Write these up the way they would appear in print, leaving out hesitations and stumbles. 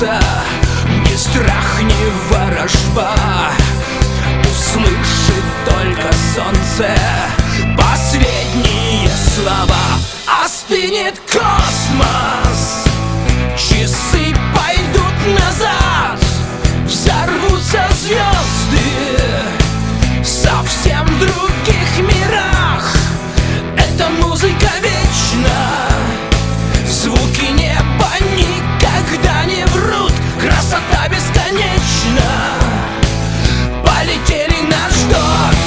сердца, ни страх, ни ворожба. Услышит только солнце последние слова. Остынет космос, часы пойдут назад, взорвутся звезды совсем в других мирах. Эта музыка вечна, звуки неба никогда не врут, красота бесконечна. Полетели, нас ждет.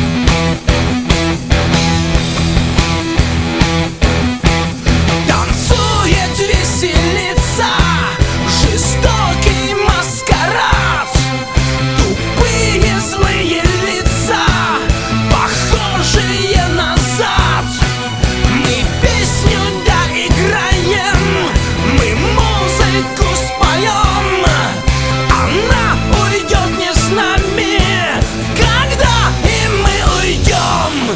Танцует, веселится жестокий маскарад. Тупые злые лица, похожие назад. Мы песню доиграем, мы музыку споем. Она уйдет не с нами, когда и мы уйдем.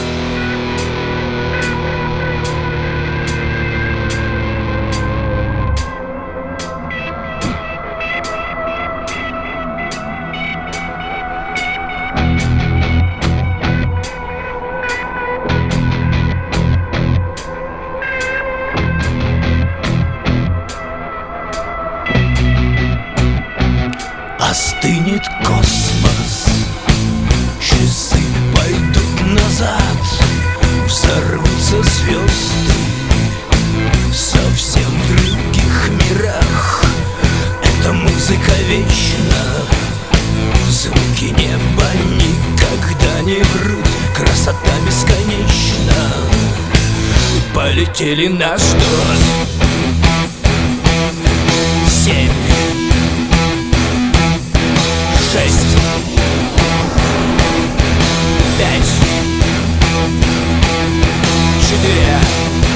Остынет космос, часы пойдут назад, взорвутся звезды совсем в других мирах. Эта музыка вечна, звуки неба никогда не врут, красота бесконечна. Полетели, нас ждет. 7, 6, 5, 4,